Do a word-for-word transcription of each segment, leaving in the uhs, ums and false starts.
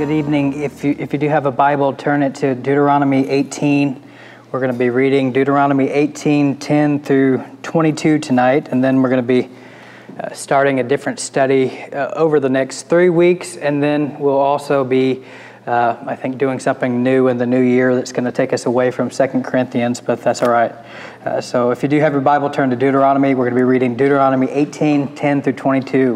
good evening. If you, if you do have a Bible, turn it to Deuteronomy eighteen. We're going to be reading Deuteronomy eighteen, ten through twenty-two tonight, and then we're going to be uh, starting a different study uh, over the next three weeks, and then we'll also be, uh, I think, doing something new in the new year that's going to take us away from Second Corinthians, but that's all right. Uh, so if you do have your Bible, turn to Deuteronomy. We're going to be reading Deuteronomy eighteen, ten through twenty-two.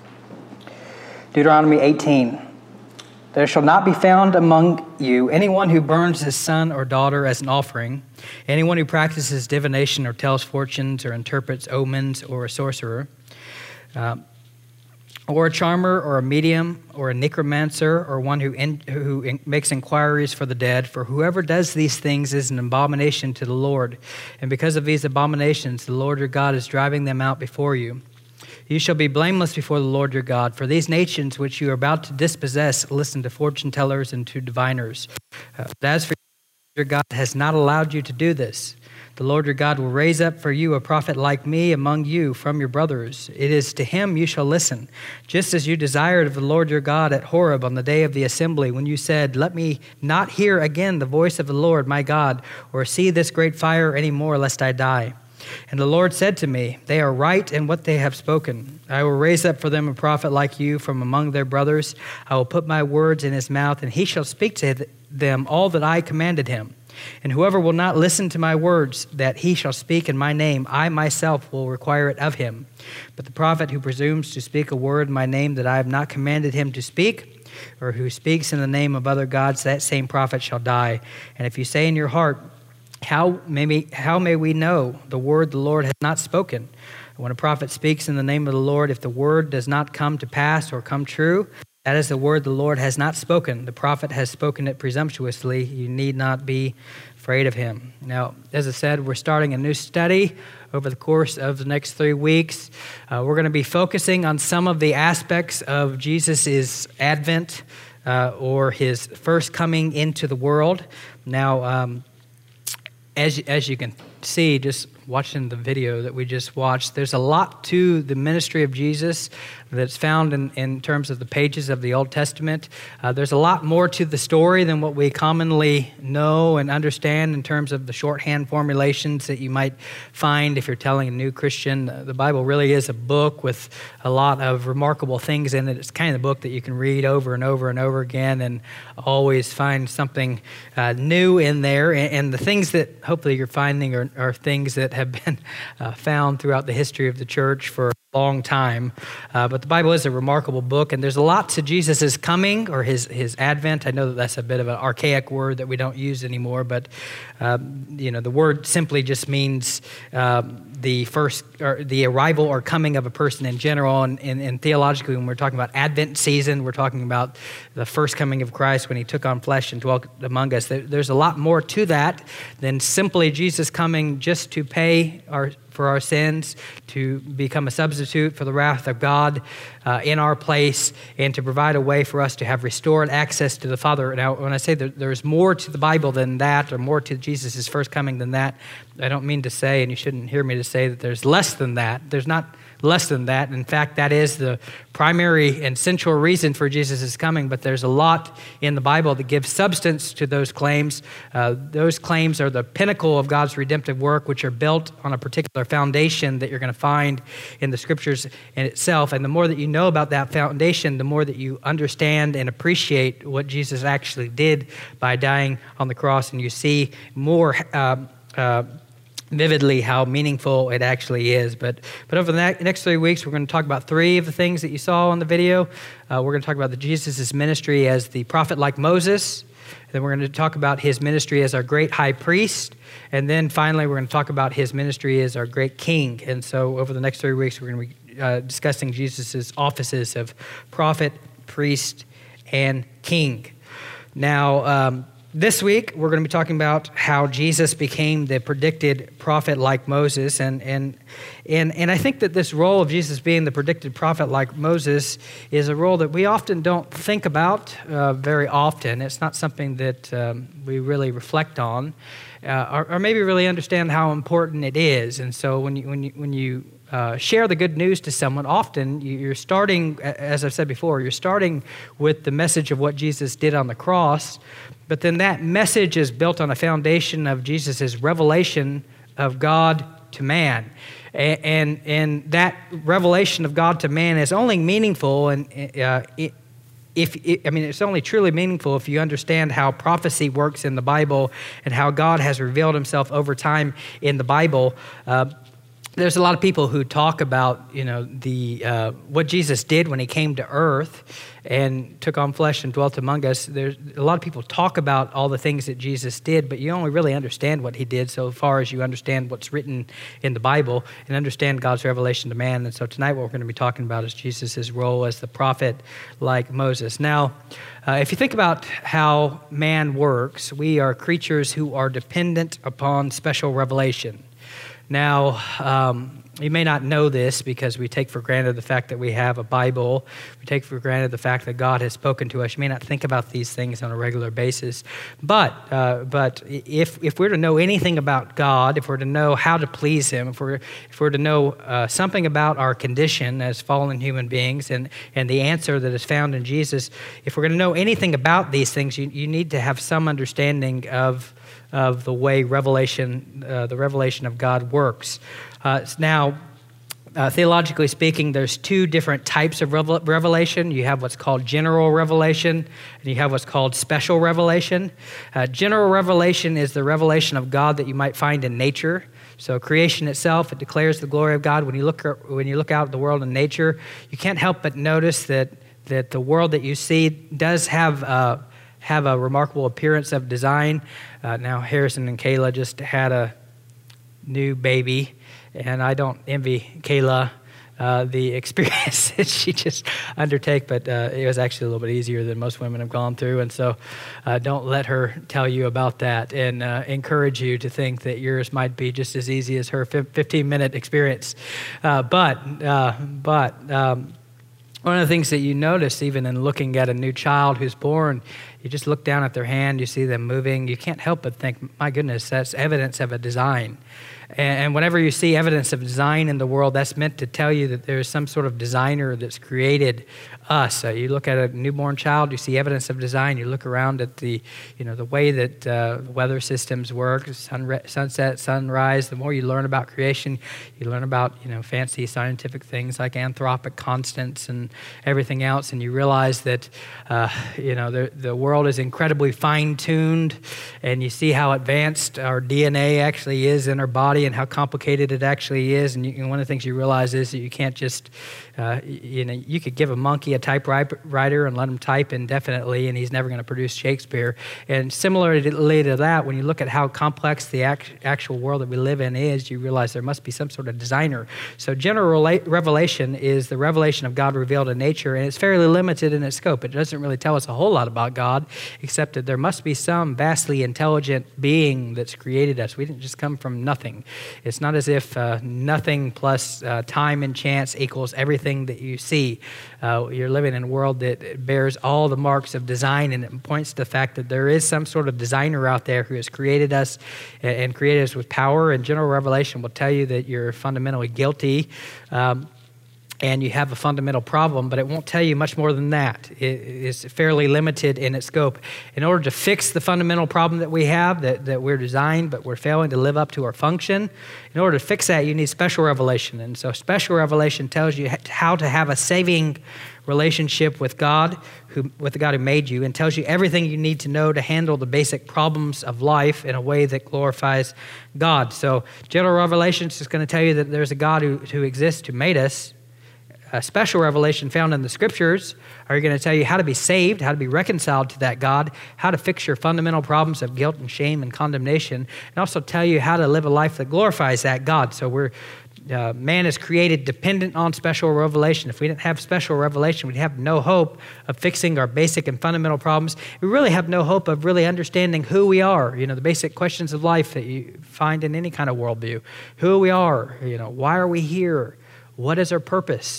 Deuteronomy eighteen. There shall not be found among you anyone who burns his son or daughter as an offering, anyone who practices divination or tells fortunes or interprets omens, or a sorcerer, uh, or a charmer or a medium or a necromancer, or one who in, who in, makes inquiries for the dead. For whoever does these things is an abomination to the Lord. And because of these abominations, the Lord your God is driving them out before you. You shall be blameless before the Lord your God, for these nations which you are about to dispossess listen to fortune tellers and to diviners. Uh, but as for you, your God has not allowed you to do this. The Lord your God will raise up for you a prophet like me among you from your brothers. It is to him you shall listen, just as you desired of the Lord your God at Horeb on the day of the assembly, when you said, let me not hear again the voice of the Lord my God, or see this great fire any more, lest I die. And the Lord said to me, they are right in what they have spoken. I will raise up for them a prophet like you from among their brothers. I will put my words in his mouth, and he shall speak to them all that I commanded him. And whoever will not listen to my words that he shall speak in my name, I myself will require it of him. But the prophet who presumes to speak a word in my name that I have not commanded him to speak, or who speaks in the name of other gods, that same prophet shall die. And if you say in your heart, How may, we, how may we know the word the Lord has not spoken? When a prophet speaks in the name of the Lord, if the word does not come to pass or come true, that is the word the Lord has not spoken. The prophet has spoken it presumptuously. You need not be afraid of him. Now, as I said, we're starting a new study over the course of the next three weeks. Uh, we're going to be focusing on some of the aspects of Jesus' advent uh, or his first coming into the world. Now, um, As, as you can see, just watching the video that we just watched, there's a lot to the ministry of Jesus that's found in, in terms of the pages of the Old Testament. Uh, there's a lot more to the story than what we commonly know and understand in terms of the shorthand formulations that you might find if you're telling a new Christian. Uh, the Bible really is a book with a lot of remarkable things in it. It's kind of the book that you can read over and over and over again and always find something uh, new in there. And, and the things that hopefully you're finding are, are things that have been uh, found throughout the history of the church for a long time. Uh, but the Bible is a remarkable book, and there's a lot to Jesus' coming or his, his advent. I know that that's a bit of an archaic word that we don't use anymore, but um, you know, the word simply just means uh, the first, or the arrival or coming of a person in general. And, and, and theologically, when we're talking about Advent season, we're talking about the first coming of Christ when he took on flesh and dwelt among us. There, there's a lot more to that than simply Jesus coming just to pay our for our sins, to become a substitute for the wrath of God uh, in our place, and to provide a way for us to have restored access to the Father. Now, when I say that there's more to the Bible than that, or more to Jesus' first coming than that, I don't mean to say, and you shouldn't hear me to say, that there's less than that. There's not less than that. In fact, that is the primary and central reason for Jesus' coming, but there's a lot in the Bible that gives substance to those claims. Uh, those claims are the pinnacle of God's redemptive work, which are built on a particular foundation that you're going to find in the Scriptures in itself. And the more that you know about that foundation, the more that you understand and appreciate what Jesus actually did by dying on the cross, and you see more uh, uh, vividly how meaningful it actually is. But but over the next three weeks, we're going to talk about three of the things that you saw on the video. Uh, we're going to talk about the Jesus' ministry as the prophet like Moses. Then we're going to talk about his ministry as our great high priest. And then finally, we're going to talk about his ministry as our great king. And so over the next three weeks, we're going to be uh, discussing Jesus' offices of prophet, priest, and king. Now, um, This week, we're going to be talking about how Jesus became the predicted prophet like Moses. And, and, and, and I think that this role of Jesus being the predicted prophet like Moses is a role that we often don't think about uh, very often. It's not something that um, we really reflect on. uh, or, or maybe really understand how important it is. And so when you when you when you uh, share the good news to someone, often you're starting, as I've said before, you're starting with the message of what Jesus did on the cross, but then that message is built on a foundation of Jesus' revelation of God to man. And, and, and that revelation of God to man is only meaningful and uh, it, If it, I mean, it's only truly meaningful if you understand how prophecy works in the Bible and how God has revealed himself over time in the Bible. Uh, there's a lot of people who talk about, you know, the uh, what Jesus did when he came to earth and took on flesh and dwelt among us. There's a lot of people talk about all the things that Jesus did, but you only really understand what he did so far as you understand what's written in the Bible and understand God's revelation to man. And so tonight what we're going to be talking about is Jesus' role as the prophet like Moses. Now, uh, if you think about how man works, we are creatures who are dependent upon special revelation. Now, um, you may not know this because we take for granted the fact that we have a Bible. We take for granted the fact that God has spoken to us. You may not think about these things on a regular basis. But uh, but if if we're to know anything about God, if we're to know how to please him, if we're if we're to know uh, something about our condition as fallen human beings and, and the answer that is found in Jesus, if we're going to know anything about these things, you, you need to have some understanding of of the way revelation, uh, the revelation of God works. Uh, now, uh, theologically speaking, there's two different types of revel- revelation. You have what's called general revelation, and you have what's called special revelation. Uh, general revelation is the revelation of God that you might find in nature. So creation itself, it declares the glory of God. When you look when you look out at the world and nature, you can't help but notice that that the world that you see does have uh, have a remarkable appearance of design. Uh, now, Harrison and Kayla just had a new baby, and I don't envy Kayla uh, the experience that she just undertake, but uh, it was actually a little bit easier than most women have gone through, and so uh, don't let her tell you about that, and uh, encourage you to think that yours might be just as easy as her fifteen-minute experience. Uh, but, uh, but um, one of the things that you notice even in looking at a new child who's born, you just look down at their hand, you see them moving, you can't help but think, my goodness, that's evidence of a design. And whenever you see evidence of design in the world, that's meant to tell you that there's some sort of designer that's created us. Uh, you look at a newborn child, you see evidence of design. You look around at the, you know, the way that uh, weather systems work, sun, sunset, sunrise. The more you learn about creation, you learn about, you know, fancy scientific things like anthropic constants and everything else, and you realize that, uh, you know, the the world is incredibly fine-tuned, and you see how advanced our D N A actually is in our body and how complicated it actually is. And, you, and one of the things you realize is that you can't just, uh, you know, you could give a monkey a typewriter and let him type indefinitely, and he's never going to produce Shakespeare. And similarly to that, when you look at how complex the act, actual world that we live in is, you realize there must be some sort of designer. So general revelation is the revelation of God revealed in nature, and it's fairly limited in its scope. It doesn't really tell us a whole lot about God, except that there must be some vastly intelligent being that's created us. We didn't just come from nothing. It's not as if uh, nothing plus uh, time and chance equals everything that you see. Uh, you're living in a world that bears all the marks of design, and it points to the fact that there is some sort of designer out there who has created us and, and created us with power. And general revelation will tell you that you're fundamentally guilty. Um, And you have a fundamental problem, but it won't tell you much more than that. It is fairly limited in its scope. In order to fix the fundamental problem that we have, that, that we're designed, but we're failing to live up to our function, in order to fix that, you need special revelation. And so special revelation tells you how to have a saving relationship with God, who, with the God who made you, and tells you everything you need to know to handle the basic problems of life in a way that glorifies God. So general revelation is just going to tell you that there's a God who, who exists, who made us. A special revelation found in the scriptures are going to tell you how to be saved, how to be reconciled to that God, how to fix your fundamental problems of guilt and shame and condemnation, and also tell you how to live a life that glorifies that God. So we're uh, man is created dependent on special revelation. If we didn't have special revelation, we'd have no hope of fixing our basic and fundamental problems. We really have no hope of really understanding who we are. You know, the basic questions of life that you find in any kind of worldview. Who we are, you know, why are we here? What is our purpose?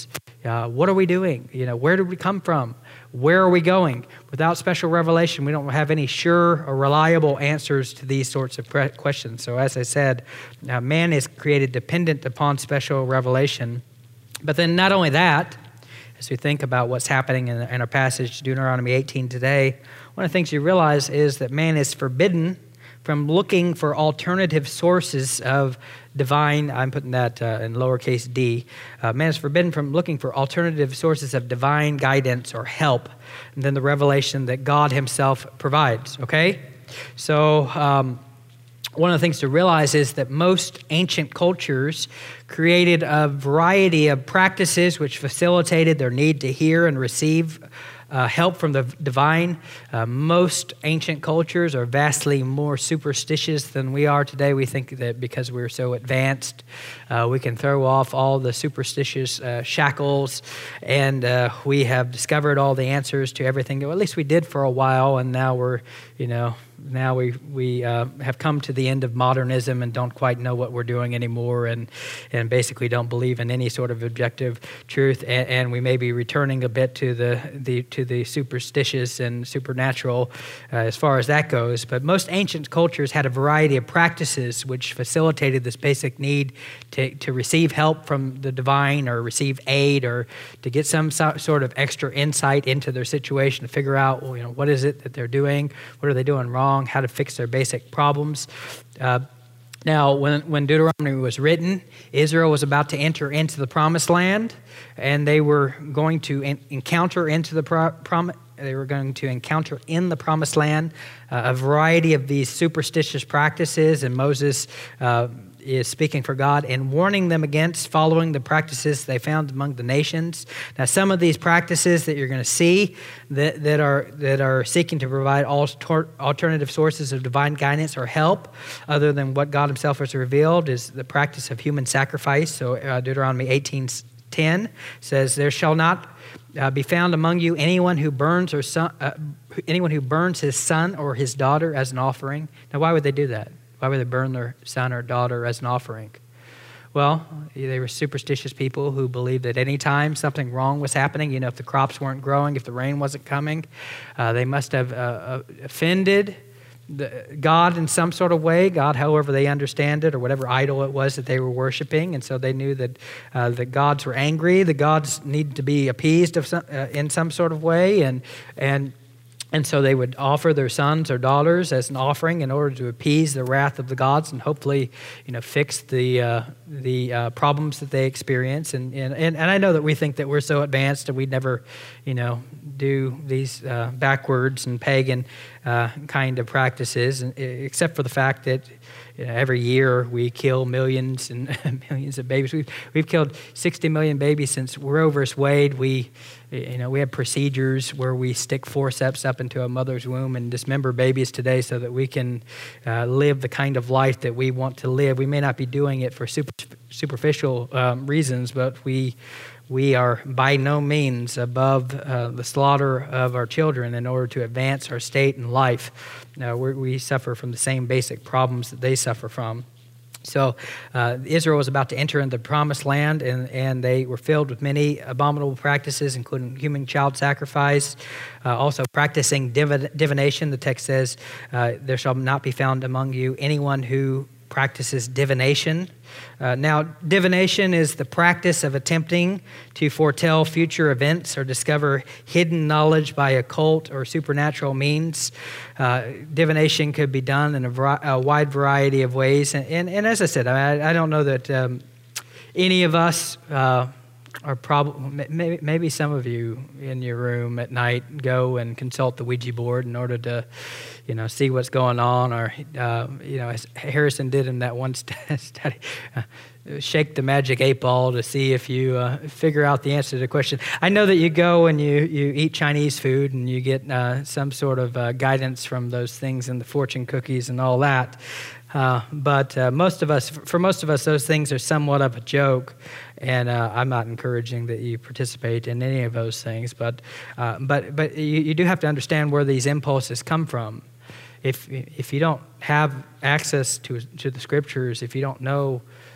Uh, what are we doing? You know, where did we come from? Where are we going? Without special revelation, we don't have any sure or reliable answers to these sorts of questions. So as I said, uh, man is created dependent upon special revelation. But then not only that, as we think about what's happening in, in our passage, Deuteronomy eighteen today, one of the things you realize is that man is forbidden from looking for alternative sources of divine, I'm putting that uh, in lowercase d, uh, man is forbidden from looking for alternative sources of divine guidance or help than the revelation that God himself provides, okay? So um, one of the things to realize is that most ancient cultures created a variety of practices which facilitated their need to hear and receive Uh, help from the divine. Uh, most ancient cultures are vastly more superstitious than we are today. We think that because we're so advanced, uh, we can throw off all the superstitious uh, shackles, and uh, we have discovered all the answers to everything. Well, at least we did for a while, and now we're, you know, now we we uh, have come to the end of modernism and don't quite know what we're doing anymore, and and basically don't believe in any sort of objective truth, and, and we may be returning a bit to the the to the superstitious and supernatural uh, as far as that goes. But most ancient cultures had a variety of practices which facilitated this basic need to to receive help from the divine, or receive aid, or to get some so, sort of extra insight into their situation, to figure out, well, you know, what is it that they're doing, what are they doing wrong, how to fix their basic problems. Uh, now, when, when Deuteronomy was written, Israel was about to enter into the promised land, and they were going to en- encounter into the pro- prom- they were going to encounter in the promised land uh, a variety of these superstitious practices, and Moses uh, is speaking for God and warning them against following the practices they found among the nations. Now, some of these practices that you're going to see that, that are that are seeking to provide alter, alternative sources of divine guidance or help other than what God himself has revealed is the practice of human sacrifice. So uh, Deuteronomy eighteen ten says, "There shall not uh, be found among you anyone who burns or son, uh, anyone who burns his son or his daughter as an offering." Now, why would they do that? Why would they burn their son or daughter as an offering? Well, they were superstitious people who believed that any time something wrong was happening, you know, if the crops weren't growing, if the rain wasn't coming, uh, they must have uh, offended the, God in some sort of way, God however they understand it, or whatever idol it was that they were worshiping. And so they knew that uh, the gods were angry, the gods needed to be appeased of some, uh, in some sort of way, and and And so they would offer their sons or daughters as an offering in order to appease the wrath of the gods and hopefully, you know, fix the uh, the uh, problems that they experience. And, and and I know that we think that we're so advanced and we'd never, you know, do these uh, backwards and pagan uh, kind of practices, and, except for the fact that, you know, every year we kill millions and millions of babies. We've we've killed sixty million babies since Roe versus Wade. We, you know, we have procedures where we stick forceps up into a mother's womb and dismember babies today so that we can uh, live the kind of life that we want to live. We may not be doing it for super, superficial um, reasons, but we we are by no means above uh, the slaughter of our children in order to advance our state in life. Uh, we we suffer from the same basic problems that they suffer from. So uh, Israel was about to enter into the promised land, and, and they were filled with many abominable practices, including human child sacrifice, uh, also practicing div- divination. The text says, uh, there shall not be found among you anyone who practices divination. Uh, now, divination is the practice of attempting to foretell future events or discover hidden knowledge by occult or supernatural means. Uh, divination could be done in a, vari- a wide variety of ways. And, and, and as I said, I, I don't know that um, any of us uh, are probably, maybe, maybe some of you in your room at night go and consult the Ouija board in order to, you know, see what's going on, or, uh, you know, as Harrison did in that one study, uh, shake the magic eight ball to see if you uh, figure out the answer to the question. I know that you go and you, you eat Chinese food and you get uh, some sort of uh, guidance from those things and the fortune cookies and all that. Uh, but uh, most of us, for most of us, those things are somewhat of a joke, and uh, I'm not encouraging that you participate in any of those things. But uh, but but you, you do have to understand where these impulses come from. If if you don't have access to to the scriptures, if you don't know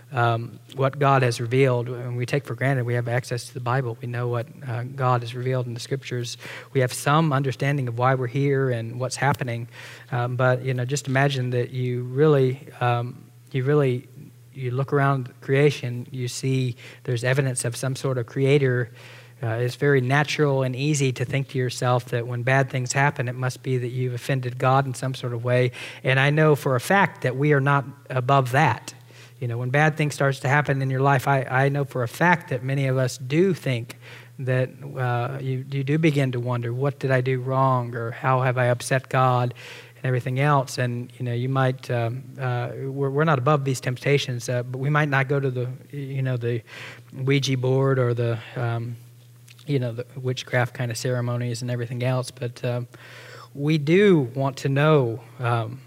um, what God has revealed. And we take for granted we have access to the Bible. We know what uh, God has revealed in the Scriptures. We have some understanding of why we're here and what's happening. Um, but you know, just imagine that you really, um, you really, you look around creation, you see there's evidence of some sort of creator. Uh, it's very natural and easy to think to yourself that when bad things happen, it must be that you've offended God in some sort of way. And I know for a fact that we are not above that. You know, when bad things starts to happen in your life, I, I know for a fact that many of us do think that uh, you, you do begin to wonder, what did I do wrong, or how have I upset God, and everything else. And, you know, you might, um, uh, we're, we're not above these temptations, uh, but we might not go to the, you know, the Ouija board or the, um, you know, the witchcraft kind of ceremonies and everything else. But um, we do want to know um,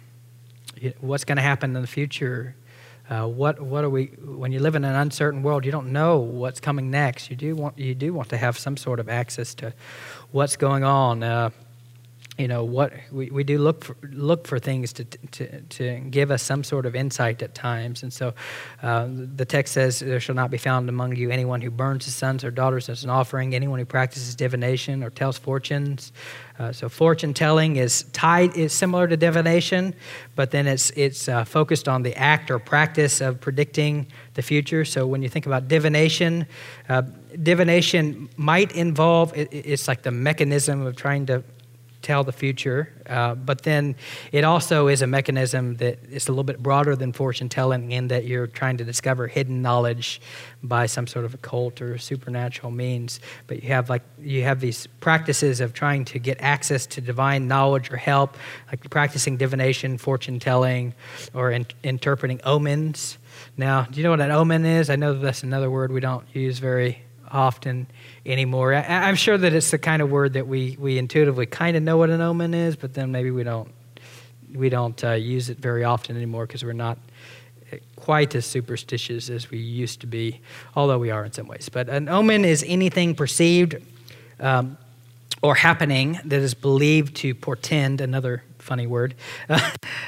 what's going to happen in the future. Uh, what what are we? When you live in an uncertain world, you don't know what's coming next. You do want you do want to have some sort of access to what's going on. Uh, you know what we, we do look for look for things to to to give us some sort of insight at times. And so uh, the text says, "There shall not be found among you anyone who burns his sons or daughters as an offering, anyone who practices divination or tells fortunes." Uh, so fortune telling is tied is similar to divination, but then it's it's uh, focused on the act or practice of predicting the future. So when you think about divination, uh, divination might involve it, it's like the mechanism of trying to tell the future, uh, but then it also is a mechanism that is a little bit broader than fortune telling, in that you're trying to discover hidden knowledge by some sort of occult or supernatural means. But you have like you have these practices of trying to get access to divine knowledge or help, like practicing divination, fortune telling, or in, interpreting omens. Now, do you know what an omen is? I know that's another word we don't use very often anymore. I, I'm sure that it's the kind of word that we, we intuitively kind of know what an omen is, but then maybe we don't we don't uh, use it very often anymore because we're not quite as superstitious as we used to be, although we are in some ways. But an omen is anything perceived um, or happening that is believed to portend, another funny word, uh,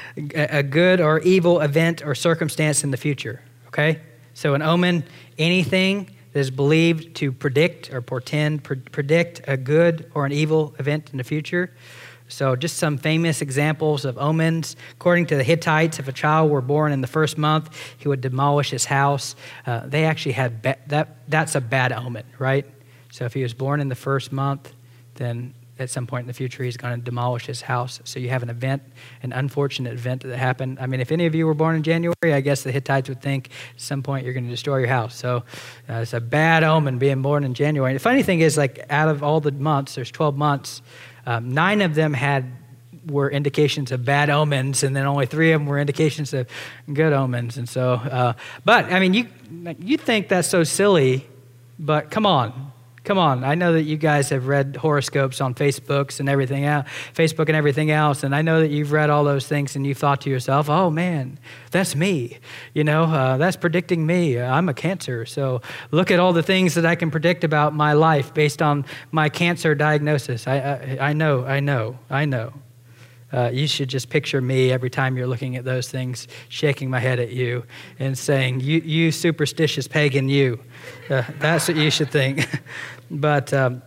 a good or evil event or circumstance in the future. Okay? So an omen, anything that is believed to predict or portend, pre- predict a good or an evil event in the future. So just some famous examples of omens. According to the Hittites, if a child were born in the first month, he would demolish his house. Uh, they actually had, ba- that. that's a bad omen, right? So if he was born in the first month, then at some point in the future, he's going to demolish his house. So you have an event, an unfortunate event that happened. I mean, if any of you were born in January, I guess the Hittites would think at some point you're going to destroy your house. So uh, it's a bad omen being born in January. And the funny thing is, like, out of all the months, there's twelve months, um, nine of them had were indications of bad omens, and then only three of them were indications of good omens. And so, uh, but I mean, you you think that's so silly, but come on. Come on, I know that you guys have read horoscopes on Facebooks and everything else, Facebook and everything else, and I know that you've read all those things and you've thought to yourself, oh man, that's me. You know, uh, that's predicting me. I'm a Cancer, so look at all the things that I can predict about my life based on my cancer diagnosis. I I, I know, I know, I know. Uh, you should just picture me every time you're looking at those things, shaking my head at you and saying, you, you superstitious pagan, you. Uh, that's what you should think. But, um,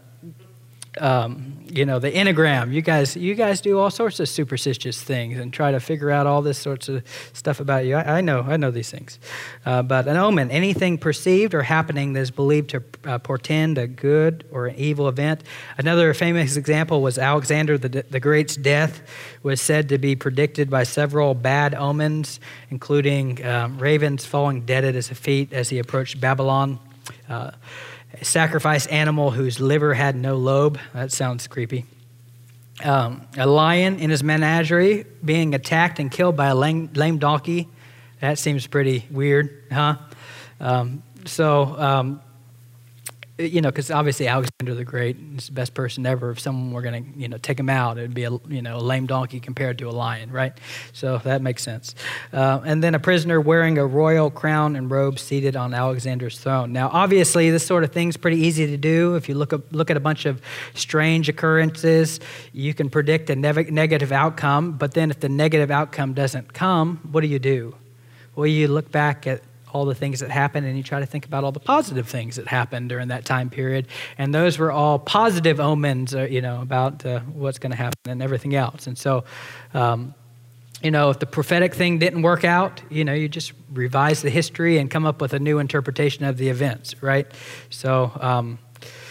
um, you know, the Enneagram, you guys you guys do all sorts of superstitious things and try to figure out all this sorts of stuff about you. I, I know, I know these things. Uh, but an omen, anything perceived or happening that is believed to uh, portend a good or an evil event. Another famous example was Alexander the, the Great's death was said to be predicted by several bad omens, including um, ravens falling dead at his feet as he approached Babylon. Uh, A sacrificed animal whose liver had no lobe. That sounds creepy. Um, a lion in his menagerie being attacked and killed by a lame, lame donkey. That seems pretty weird, huh? Um, so, um, you know, because obviously Alexander the Great is the best person ever. If someone were going to, you know, take him out, it would be a, you know, a lame donkey compared to a lion, right? So that makes sense. Uh, and then a prisoner wearing a royal crown and robe seated on Alexander's throne. Now, obviously, this sort of thing's pretty easy to do. If you look up, look at a bunch of strange occurrences, you can predict a ne- negative outcome. But then if the negative outcome doesn't come, what do you do? Well, you look back at all the things that happened, and you try to think about all the positive things that happened during that time period. And those were all positive omens, uh, you know, about uh, what's going to happen and everything else. And so, um, you know, if the prophetic thing didn't work out, you know, you just revise the history and come up with a new interpretation of the events, right? So, um,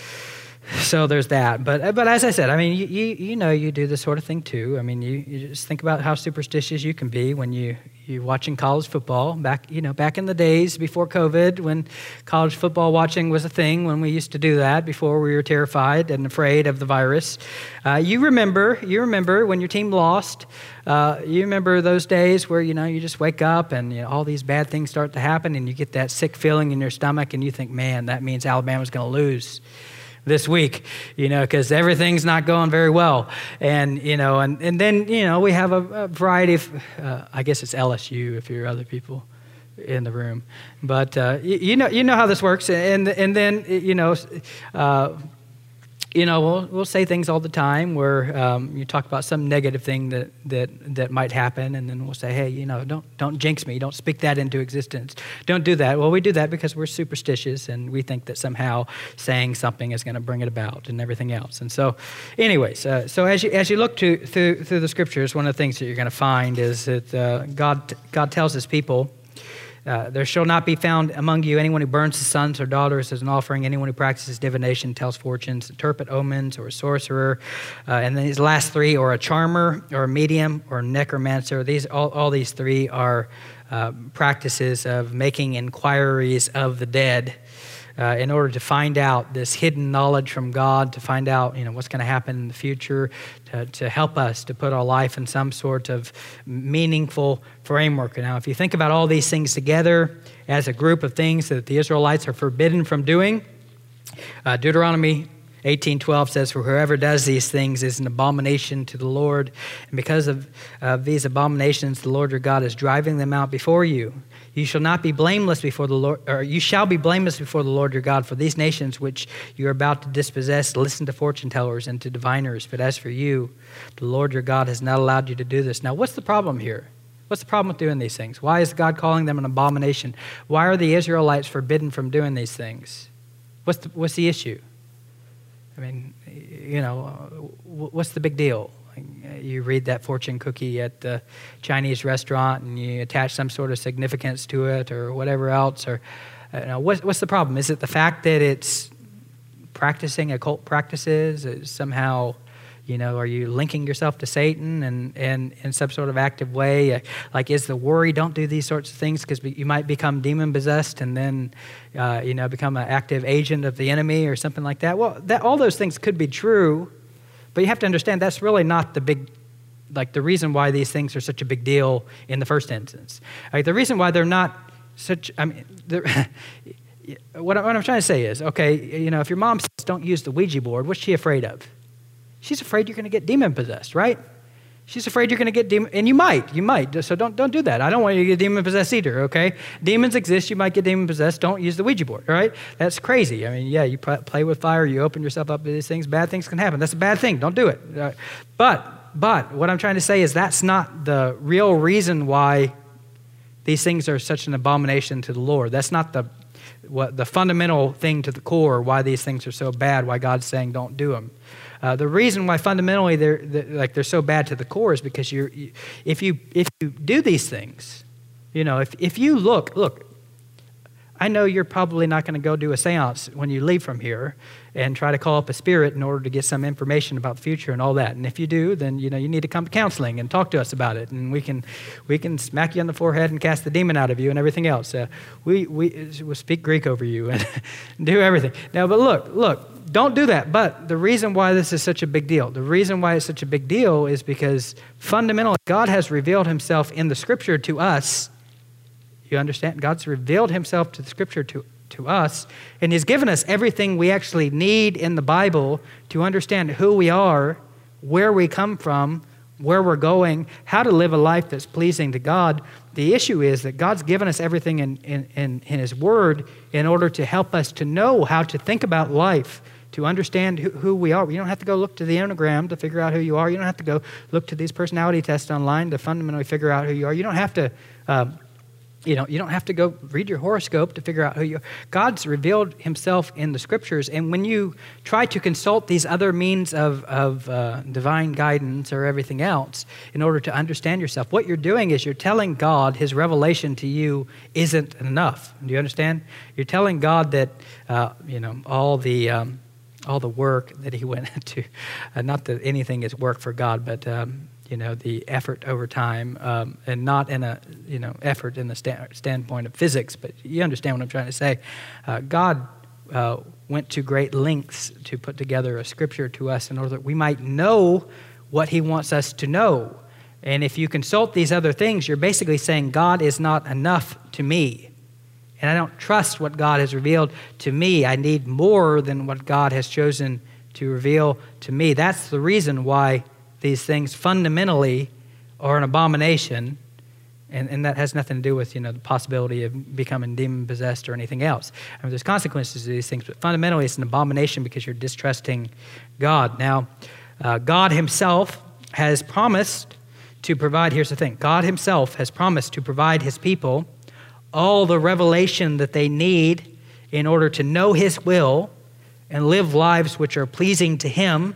so there's that. But but as I said, I mean, you, you you know, you do this sort of thing too. I mean, you, you just think about how superstitious you can be when you you watching college football back, you know, back in the days before COVID, when college football watching was a thing, when we used to do that before we were terrified and afraid of the virus. Uh, you remember, you remember when your team lost. Uh, you remember those days where, you know, you just wake up and you know, all these bad things start to happen, and you get that sick feeling in your stomach, and you think, man, that means Alabama's going to lose this week, you know, because everything's not going very well. And, you know, and, and then, you know, we have a, a variety of, uh, I guess it's L S U if you're other people in the room. But, uh, you, you know, you know how this works. And, and then, you know, uh, you know, we'll, we'll say things all the time where um, you talk about some negative thing that, that, that might happen, and then we'll say, hey, you know, don't don't jinx me. Don't speak that into existence. Don't do that. Well, we do that because we're superstitious, and we think that somehow saying something is going to bring it about and everything else. And so, anyways, uh, so as you as you look to, through, through the Scriptures, one of the things that you're going to find is that uh, God God tells His people, Uh, there shall not be found among you anyone who burns his sons or daughters as an offering, anyone who practices divination, tells fortunes, interpret omens, or a sorcerer. Uh, and then these last three, or a charmer, or a medium, or a necromancer. These all, all these three are uh, practices of making inquiries of the dead uh, in order to find out this hidden knowledge from God, to find out, you know, what's going to happen in the future, to, to help us to put our life in some sort of meaningful framework. Now, if you think about all these things together as a group of things that the Israelites are forbidden from doing, uh, Deuteronomy eighteen twelve says, for whoever does these things is an abomination to the Lord. And because of uh, these abominations, the Lord your God is driving them out before you. You shall not be blameless before the Lord, or you shall be blameless before the Lord your God, for these nations which you are about to dispossess listen to fortune tellers and to diviners. But as for you, the Lord your God has not allowed you to do this. Now, what's the problem here? What's the problem with doing these things? Why is God calling them an abomination? Why are the Israelites forbidden from doing these things? What's the, what's the issue? I mean, you know, what's the big deal? You read that fortune cookie at the Chinese restaurant and you attach some sort of significance to it or whatever else. Or you know, what's, what's the problem? Is it the fact that it's practicing occult practices? Is somehow, you know, are you linking yourself to Satan and, and in some sort of active way? Like, is the worry, don't do these sorts of things because you might become demon-possessed and then, uh, you know, become an active agent of the enemy or something like that? Well, that, all those things could be true, but you have to understand that's really not the big, like the reason why these things are such a big deal in the first instance. Like, the reason why they're not such, I mean, what, I, what I'm trying to say is, okay, you know, if your mom says don't use the Ouija board, what's she afraid of? She's afraid you're going to get demon-possessed, right? She's afraid you're going to get demon, and you might, you might. So don't don't do that. I don't want you to get demon-possessed either, okay? Demons exist. You might get demon-possessed. Don't use the Ouija board, all right? That's crazy. I mean, yeah, you play with fire. You open yourself up to these things. Bad things can happen. That's a bad thing. Don't do it. Uh, but, but what I'm trying to say is that's not the real reason why these things are such an abomination to the Lord. That's not the what the fundamental thing to the core why these things are so bad, why God's saying don't do them. Uh, the reason why fundamentally they're, they're like they're so bad to the core is because you're, you, if you if you do these things, you know, if if you look look, I know you're probably not going to go do a seance when you leave from here and try to call up a spirit in order to get some information about the future and all that. And if you do, then you know you need to come to counseling and talk to us about it, and we can we can smack you on the forehead and cast the demon out of you and everything else. Uh, we we will speak Greek over you and do everything. Now, but look look. Don't do that. But the reason why this is such a big deal, the reason why it's such a big deal is because fundamentally God has revealed himself in the Scripture to us. You understand? God's revealed himself to the Scripture to, to us, and he's given us everything we actually need in the Bible to understand who we are, where we come from, where we're going, how to live a life that's pleasing to God. The issue is that God's given us everything in, in, in, in his Word in order to help us to know how to think about life, to understand who, who we are. You don't have to go look to the Enneagram to figure out who you are. You don't have to go look to these personality tests online to fundamentally figure out who you are. You don't have to, um, You know, you don't have to go read your horoscope to figure out who you are. God's revealed himself in the scriptures. And when you try to consult these other means of, of uh, divine guidance or everything else in order to understand yourself, what you're doing is you're telling God his revelation to you isn't enough. Do you understand? You're telling God that, uh, you know, all the... Um, all the work that he went into, uh, not that anything is work for God, but, um, you know, the effort over time, um, and not in a, you know, effort in the sta- standpoint of physics, but you understand what I'm trying to say. Uh, God uh, went to great lengths to put together a scripture to us in order that we might know what he wants us to know. And if you consult these other things, you're basically saying God is not enough to me. And I don't trust what God has revealed to me. I need more than what God has chosen to reveal to me. That's the reason why these things fundamentally are an abomination. And, and that has nothing to do with, you know, the possibility of becoming demon-possessed or anything else. I mean, there's consequences to these things, but fundamentally it's an abomination because you're distrusting God. Now, uh, God himself has promised to provide, here's the thing, God himself has promised to provide his people all the revelation that they need in order to know his will and live lives which are pleasing to him.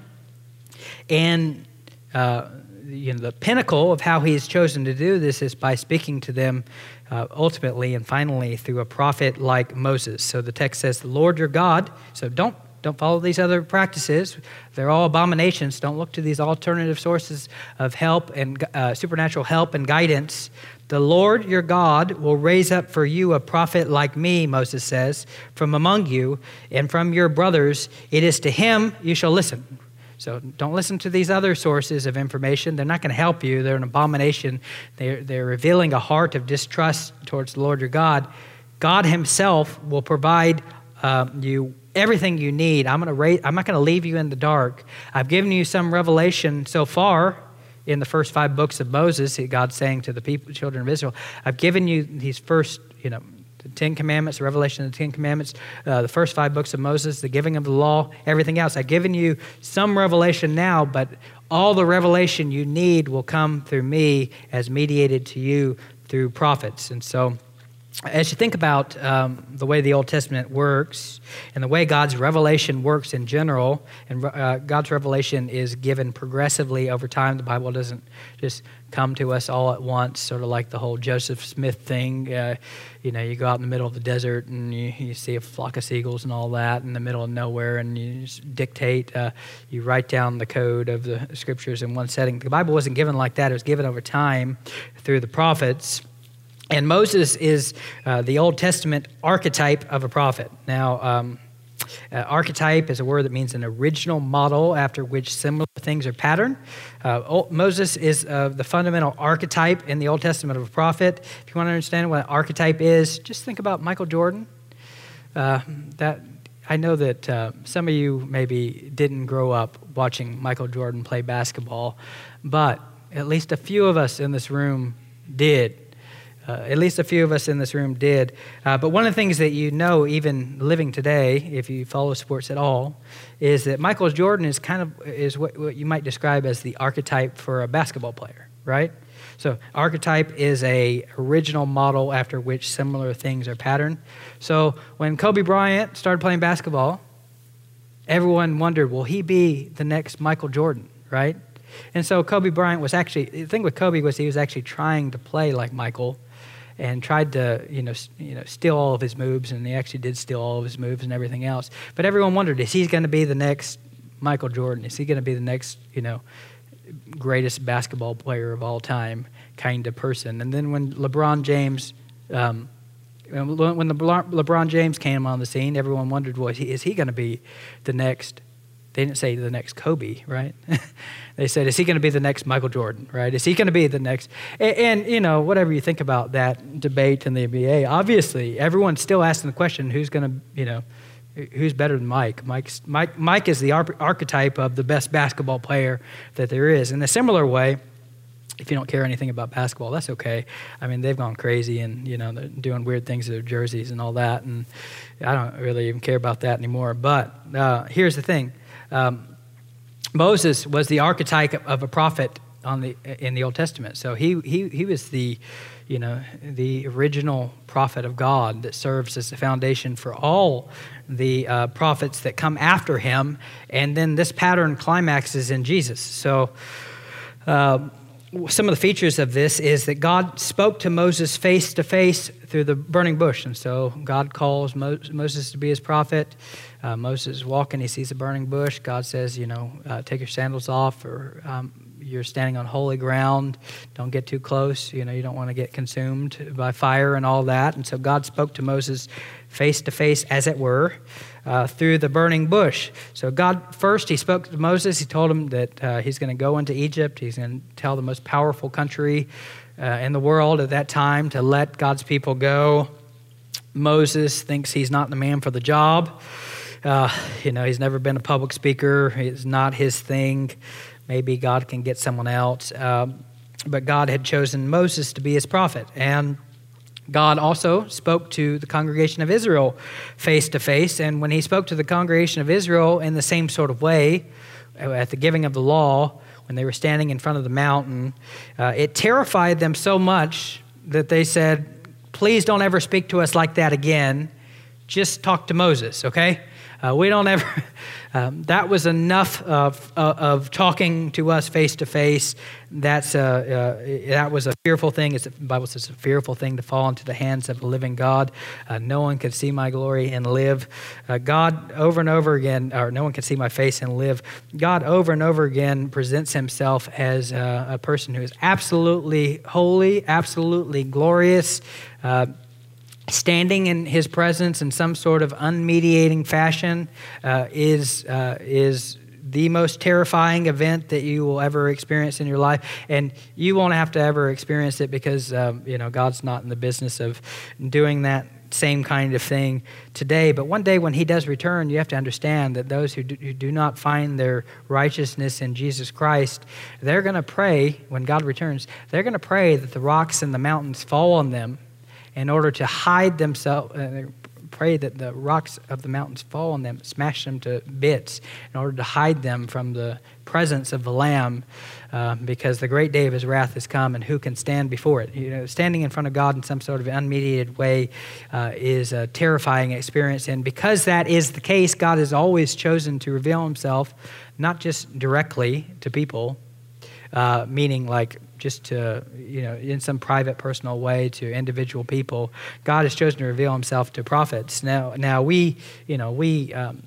And uh, you know, the pinnacle of how he has chosen to do this is by speaking to them uh, ultimately and finally through a prophet like Moses. So the text says, the Lord your God, so don't Don't follow these other practices. They're all abominations. Don't look to these alternative sources of help and uh, supernatural help and guidance. The Lord your God will raise up for you a prophet like me, Moses says, from among you and from your brothers. It is to him you shall listen. So don't listen to these other sources of information. They're not going to help you. They're an abomination. They're, they're revealing a heart of distrust towards the Lord your God. God himself will provide uh, you everything you need. I'm going to raise, I'm not going to leave you in the dark. I've given you some revelation so far in the first five books of Moses. God's saying to the people, children of Israel, I've given you these first, you know, the Ten Commandments, the revelation of the Ten Commandments, uh, the first five books of Moses, the giving of the law, everything else. I've given you some revelation now, but all the revelation you need will come through me as mediated to you through prophets. And so as you think about um, the way the Old Testament works and the way God's revelation works in general, and uh, God's revelation is given progressively over time. The Bible doesn't just come to us all at once, sort of like the whole Joseph Smith thing. Uh, you know, you go out in the middle of the desert and you, you see a flock of seagulls and all that in the middle of nowhere, and you just dictate, uh, you write down the code of the scriptures in one setting. The Bible wasn't given like that. It was given over time through the prophets. And Moses is uh, the Old Testament archetype of a prophet. Now, um, uh, archetype is a word that means an original model after which similar things are patterned. Uh, old, Moses is uh, the fundamental archetype in the Old Testament of a prophet. If you want to understand what an archetype is, just think about Michael Jordan. Uh, that I know that uh, some of you maybe didn't grow up watching Michael Jordan play basketball, but at least a few of us in this room did. Uh, at least a few of us in this room did. Uh, but one of the things that you know, even living today, if you follow sports at all, is that Michael Jordan is kind of is what, what you might describe as the archetype for a basketball player, right? So archetype is a original model after which similar things are patterned. So when Kobe Bryant started playing basketball, everyone wondered, will he be the next Michael Jordan, right? And so Kobe Bryant was actually, the thing with Kobe was he was actually trying to play like Michael and tried to, you know, you know, steal all of his moves, and he actually did steal all of his moves and everything else. But everyone wondered, is he going to be the next Michael Jordan? Is he going to be the next, you know, greatest basketball player of all time kind of person? And then when LeBron James, um, when the LeBron James came on the scene, everyone wondered, well, is he, is he going to be the next? They didn't say the next Kobe, right? They said, is he going to be the next Michael Jordan, right? Is he going to be the next? And, and, you know, whatever you think about that debate in the N B A, obviously, everyone's still asking the question, who's going to, you know, who's better than Mike? Mike's, Mike, Mike is the ar- archetype of the best basketball player that there is. In a similar way, if you don't care anything about basketball, that's okay. I mean, they've gone crazy and, you know, they're doing weird things to their jerseys and all that, and I don't really even care about that anymore. But uh, here's the thing. Um, Moses was the archetype of a prophet on the in the Old Testament. So he he he was the, you know, the original prophet of God that serves as the foundation for all the uh, prophets that come after him. And then this pattern climaxes in Jesus. So uh, some of the features of this is that God spoke to Moses face to face through the burning bush. And so God calls Mo- Moses to be his prophet. Uh, Moses is walking, he sees a burning bush. God says, you know, uh, take your sandals off, or um, you're standing on holy ground. Don't get too close. You know, you don't want to get consumed by fire and all that. And so God spoke to Moses face to face, as it were, uh, through the burning bush. So God, first, he spoke to Moses. He told him that uh, he's going to go into Egypt. He's going to tell the most powerful country uh, in the world at that time to let God's people go. Moses thinks he's not the man for the job. Uh, you know, he's never been a public speaker. It's not his thing. Maybe God can get someone else. Um, but God had chosen Moses to be his prophet. And God also spoke to the congregation of Israel face to face. And when he spoke to the congregation of Israel in the same sort of way, at the giving of the law, when they were standing in front of the mountain, uh, it terrified them so much that they said, please don't ever speak to us like that again. Just talk to Moses, okay? Uh, we don't ever, um, that was enough of, uh, of talking to us face to face. That's a, uh, that was a fearful thing. It's, the Bible says it's a fearful thing to fall into the hands of the living God. Uh, no one could see my glory and live. Uh, God over and over again, or no one can see my face and live. God over and over again presents himself as uh, a person who is absolutely holy, absolutely glorious, uh, standing in his presence in some sort of unmediating fashion uh, is uh, is the most terrifying event that you will ever experience in your life, and you won't have to ever experience it because um, you know God's not in the business of doing that same kind of thing today. But one day when he does return, you have to understand that those who do, who do not find their righteousness in Jesus Christ, they're going to pray when God returns. They're going to pray that the rocks and the mountains fall on them, in order to hide themselves, uh, pray that the rocks of the mountains fall on them, smash them to bits, in order to hide them from the presence of the Lamb, uh, because the great day of his wrath has come, and who can stand before it? You know, standing in front of God in some sort of unmediated way uh, is a terrifying experience, and because that is the case, God has always chosen to reveal himself, not just directly to people, uh, meaning like just to, you know, in some private, personal way to individual people. God has chosen to reveal himself to prophets. Now, now we, you know, we um,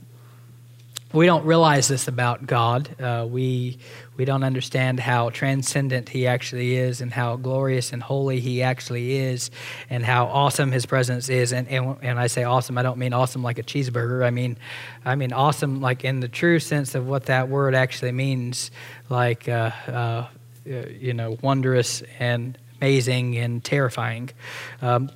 we don't realize this about God. Uh, we we don't understand how transcendent he actually is, and how glorious and holy he actually is, and how awesome his presence is. And and, and I say awesome, I don't mean awesome like a cheeseburger. I mean, I mean awesome like in the true sense of what that word actually means, like. Uh, uh, Uh, you know, wondrous and amazing and terrifying. Um,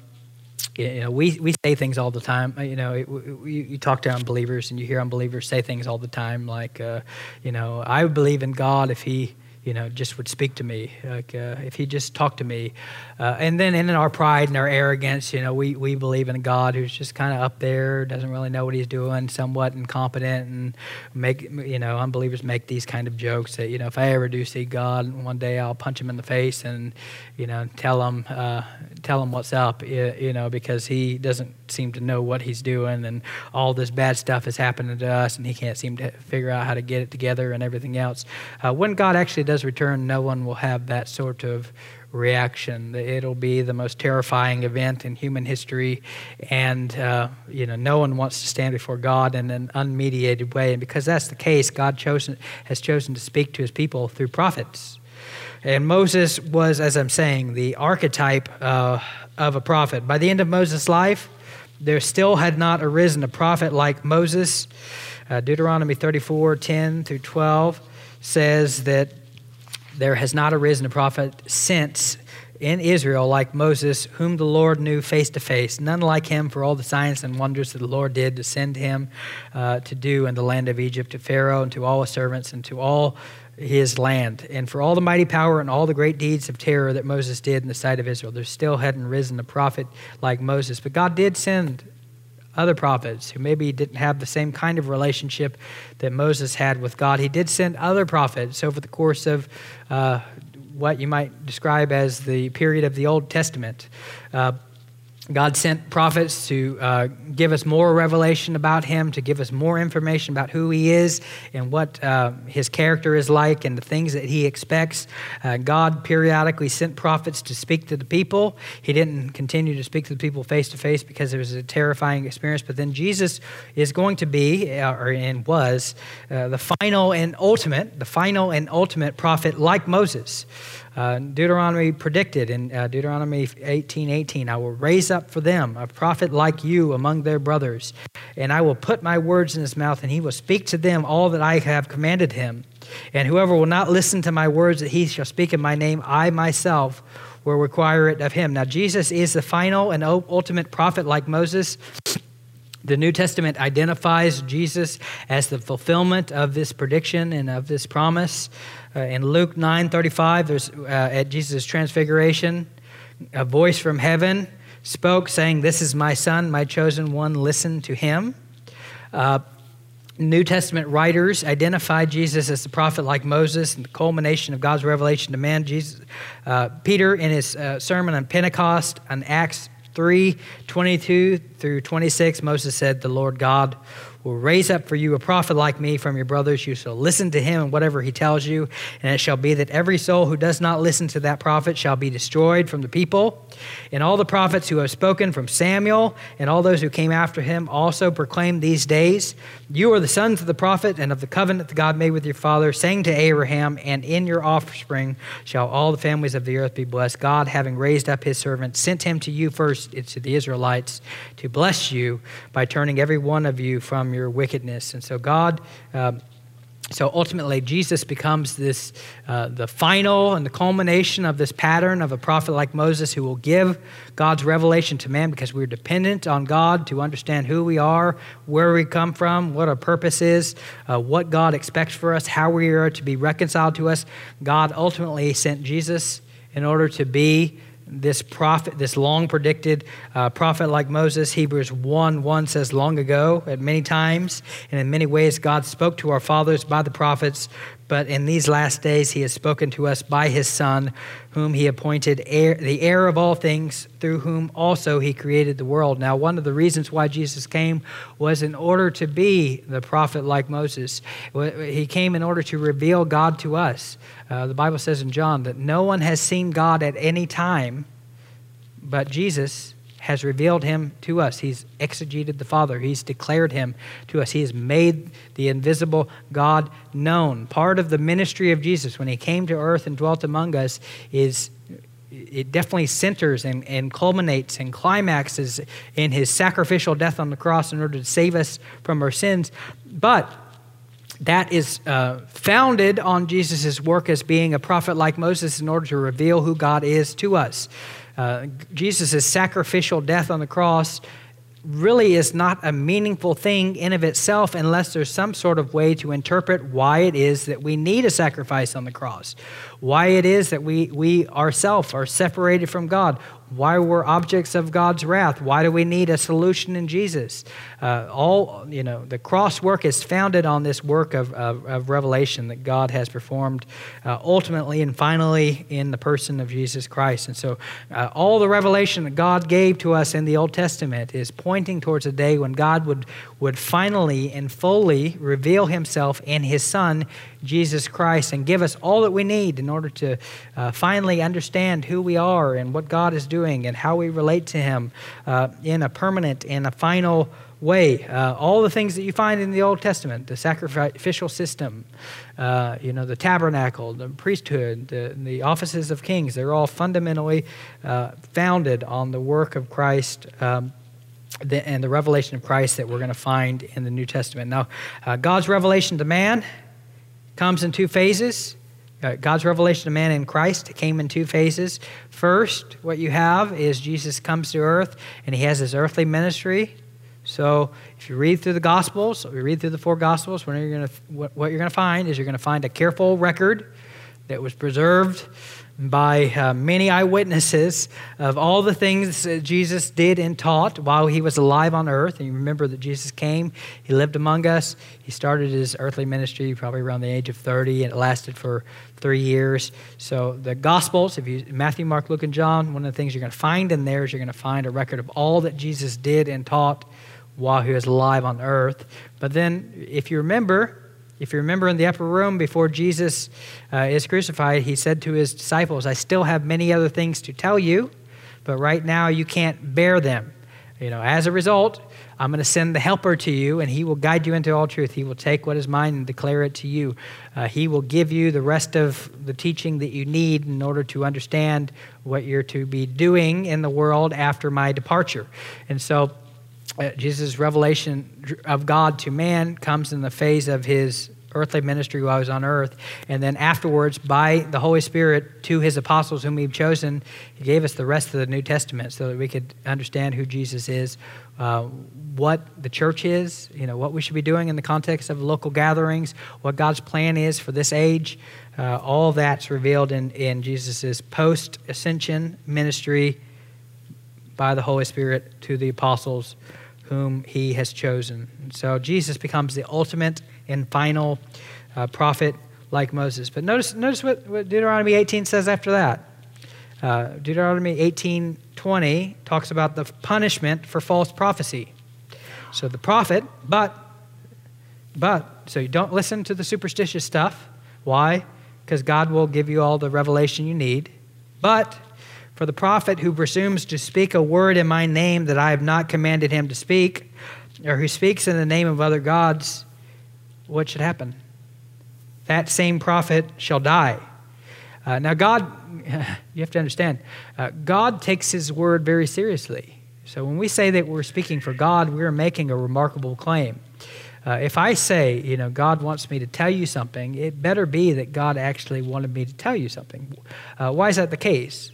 you know, we, we say things all the time. You know, it, we, you talk to unbelievers and you hear unbelievers say things all the time like, uh, you know, I would believe in God if he, you know, just would speak to me, like uh, if he just talked to me. Uh, and then in our pride and our arrogance, you know, we, we believe in a God who's just kind of up there, doesn't really know what he's doing, somewhat incompetent, and make, you know, unbelievers make these kind of jokes that, you know, if I ever do see God, one day I'll punch him in the face and, you know, tell him, uh, tell him what's up, you know, because he doesn't seem to know what he's doing, and all this bad stuff is happening to us, and he can't seem to figure out how to get it together and everything else. Uh, when God actually does return, no one will have that sort of reaction. It'll be the most terrifying event in human history, and uh, you know, no one wants to stand before God in an unmediated way. And because that's the case, God chosen, has chosen to speak to his people through prophets. And Moses was, as I'm saying, the archetype uh, of a prophet. By the end of Moses' life, there still had not arisen a prophet like Moses. Uh, Deuteronomy thirty-four, ten through twelve says that there has not arisen a prophet since in Israel like Moses, whom the Lord knew face to face. None like him for all the signs and wonders that the Lord did to send him uh, to do in the land of Egypt, to Pharaoh and to all his servants and to all his land, and for all the mighty power and all the great deeds of terror that Moses did in the sight of Israel. There still hadn't risen a prophet like Moses, but God did send other prophets who maybe didn't have the same kind of relationship that Moses had with God. He did send other prophets over the course of uh, what you might describe as the period of the Old Testament. Uh, God sent prophets to uh, give us more revelation about him, to give us more information about who he is and what uh, his character is like and the things that he expects. Uh, God periodically sent prophets to speak to the people. He didn't continue to speak to the people face to face because it was a terrifying experience. But then Jesus is going to be, uh, or and was, uh, the final and ultimate, the final and ultimate prophet like Moses. Uh, Deuteronomy predicted in uh, Deuteronomy eighteen eighteen, I will raise up for them a prophet like you among their brothers, and I will put my words in his mouth, and he will speak to them all that I have commanded him. And whoever will not listen to my words that he shall speak in my name, I myself will require it of him. Now, Jesus is the final and ultimate prophet like Moses. The New Testament identifies Jesus as the fulfillment of this prediction and of this promise. Uh, in Luke nine thirty-five, there's uh, at Jesus' transfiguration, a voice from heaven spoke, saying, "This is my son, my chosen one, listen to him." Uh, New Testament writers identified Jesus as the prophet like Moses and the culmination of God's revelation to man. Jesus, uh, Peter, in his uh, sermon on Pentecost, on Acts three twenty-two through twenty-six, Moses said, "The Lord God will raise up for you a prophet like me from your brothers. You shall listen to him and whatever he tells you. And it shall be that every soul who does not listen to that prophet shall be destroyed from the people. And all the prophets who have spoken from Samuel and all those who came after him also proclaim these days, you are the sons of the prophet and of the covenant that God made with your father, saying to Abraham, and in your offspring shall all the families of the earth be blessed. God, having raised up his servant, sent him to you first, to the Israelites, to bless you by turning every one of you from your wickedness." And so God, um, so ultimately Jesus becomes this, uh, the final and the culmination of this pattern of a prophet like Moses who will give God's revelation to man because we're dependent on God to understand who we are, where we come from, what our purpose is, uh, what God expects for us, how we are to be reconciled to us. God ultimately sent Jesus in order to be this prophet, this long predicted uh, prophet like Moses. Hebrews one one says, long ago, at many times, and in many ways, God spoke to our fathers by the prophets, but in these last days, he has spoken to us by his Son, whom he appointed heir, the heir of all things, through whom also he created the world. Now, one of the reasons why Jesus came was in order to be the prophet like Moses. He came in order to reveal God to us. Uh, the Bible says in John that no one has seen God at any time, but Jesus has revealed him to us. He's exegeted the Father. He's declared him to us. He has made the invisible God known. Part of the ministry of Jesus when he came to earth and dwelt among us is it definitely centers and, and culminates and climaxes in his sacrificial death on the cross in order to save us from our sins. But that is uh, founded on Jesus' work as being a prophet like Moses in order to reveal who God is to us. Uh, Jesus' sacrificial death on the cross really is not a meaningful thing in of itself unless there's some sort of way to interpret why it is that we need a sacrifice on the cross, why it is that we, we ourselves are separated from God, why we're objects of God's wrath, why do we need a solution in Jesus. Uh, all, you know, the cross work is founded on this work of, of, of revelation that God has performed uh, ultimately and finally in the person of Jesus Christ. And so uh, all the revelation that God gave to us in the Old Testament is pointing towards a day when God would, would finally and fully reveal himself in his Son, Jesus Christ, and give us all that we need in order to uh, finally understand who we are and what God is doing and how we relate to him uh, in a permanent and a final way. Uh, all the things that you find in the Old Testament, the sacrificial system, uh, you know, the tabernacle, the priesthood, the, the offices of kings, they're all fundamentally uh, founded on the work of Christ um, the, and the revelation of Christ that we're going to find in the New Testament. Now, uh, God's revelation to man comes in two phases. Uh, God's revelation to man in Christ came in two phases. First, what you have is Jesus comes to earth and he has his earthly ministry. So if you read through the Gospels, if you read through the four Gospels, what you're going to what you're going to find is you're going to find a careful record that was preserved by uh, many eyewitnesses of all the things that Jesus did and taught while he was alive on earth. And you remember that Jesus came, he lived among us, he started his earthly ministry probably around the age of thirty, and it lasted for three years. So the Gospels, if you Matthew, Mark, Luke, and John, one of the things you're going to find in there is you're going to find a record of all that Jesus did and taught while he was alive on earth. But then, if you remember, If you remember in the upper room before Jesus uh, is crucified, he said to his disciples, I still have many other things to tell you, but right now you can't bear them. You know, as a result, I'm going to send the helper to you, and he will guide you into all truth. He will take what is mine and declare it to you. Uh, he will give you the rest of the teaching that you need in order to understand what you're to be doing in the world after my departure. And so Uh, Jesus' revelation of God to man comes in the phase of his earthly ministry while he was on earth. And then afterwards, by the Holy Spirit to his apostles whom he'd chosen, he gave us the rest of the New Testament so that we could understand who Jesus is, uh, what the church is, you know, what we should be doing in the context of local gatherings, what God's plan is for this age. Uh, all that's revealed in, in Jesus' post-ascension ministry by the Holy Spirit to the apostles whom he has chosen. And so Jesus becomes the ultimate and final uh, prophet like Moses. But notice notice what, what Deuteronomy eighteen says after that. Uh, Deuteronomy eighteen twenty talks about the punishment for false prophecy. So the prophet, but, but, so you don't listen to the superstitious stuff. Why? Because God will give you all the revelation you need. But for the prophet who presumes to speak a word in my name that I have not commanded him to speak, or who speaks in the name of other gods, what should happen? That same prophet shall die. Uh, now God, you have to understand, uh, God takes his word very seriously. So when we say that we're speaking for God, we're making a remarkable claim. Uh, if I say, you know, God wants me to tell you something, it better be that God actually wanted me to tell you something. Uh, why is that the case?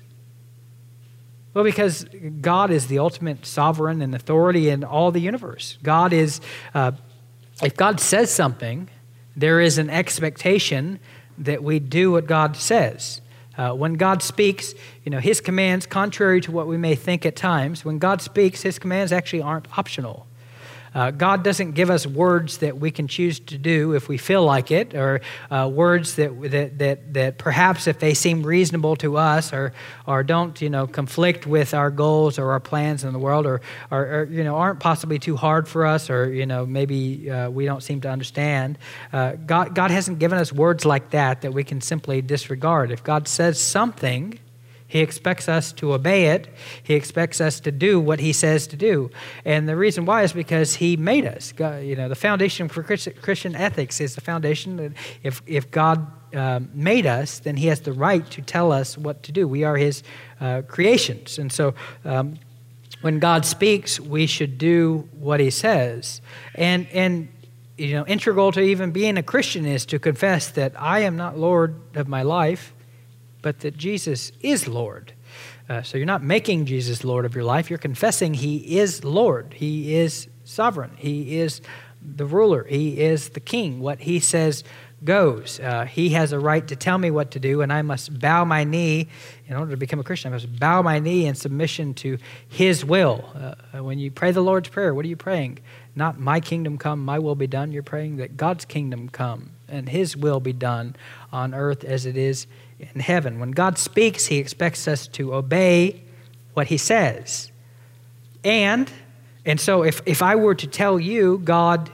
Well, because God is the ultimate sovereign and authority in all the universe. God is, uh, if God says something, there is an expectation that we do what God says. Uh, when God speaks, you know, his commands, contrary to what we may think at times, when God speaks, his commands actually aren't optional. Uh, God doesn't give us words that we can choose to do if we feel like it, or uh, words that, that that that perhaps if they seem reasonable to us, or or don't you know conflict with our goals or our plans in the world, or or, or you know aren't possibly too hard for us, or you know maybe uh, we don't seem to understand. Uh, God God hasn't given us words like that that we can simply disregard. If God says something, he expects us to obey it. He expects us to do what he says to do. And the reason why is because he made us. God, you know, the foundation for Christian ethics is the foundation that if, if God um, made us, then he has the right to tell us what to do. We are his uh, creations. And so um, when God speaks, we should do what he says. And, and you know, integral to even being a Christian is to confess that I am not Lord of my life, but that Jesus is Lord. Uh, so you're not making Jesus Lord of your life. You're confessing he is Lord. He is sovereign. He is the ruler. He is the king. What he says goes. Uh, he has a right to tell me what to do, and I must bow my knee. In order to become a Christian, I must bow my knee in submission to his will. Uh, when you pray the Lord's Prayer, what are you praying? Not my kingdom come, my will be done. You're praying that God's kingdom come and his will be done on earth as it is in heaven. When God speaks, he expects us to obey what he says. And, and so if, if I were to tell you God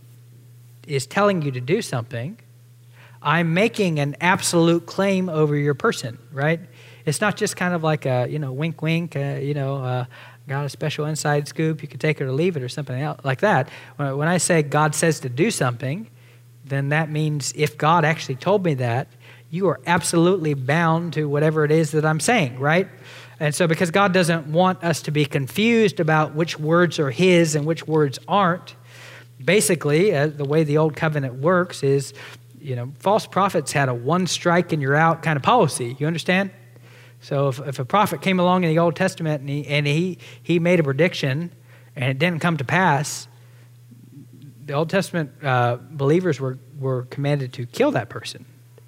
is telling you to do something, I'm making an absolute claim over your person, right? It's not just kind of like a, you know, wink, wink, uh, you know, uh, got a special inside scoop, you can take it or leave it or something else like that. When, when I say God says to do something, then that means if God actually told me that, you are absolutely bound to whatever it is that I'm saying, right? And so because God doesn't want us to be confused about which words are his and which words aren't, basically, uh, the way the old covenant works is, you know, false prophets had a one strike and you're out kind of policy. You understand? So if, if a prophet came along in the Old Testament and he, and he he made a prediction and it didn't come to pass, the Old Testament uh, believers were, were commanded to kill that person.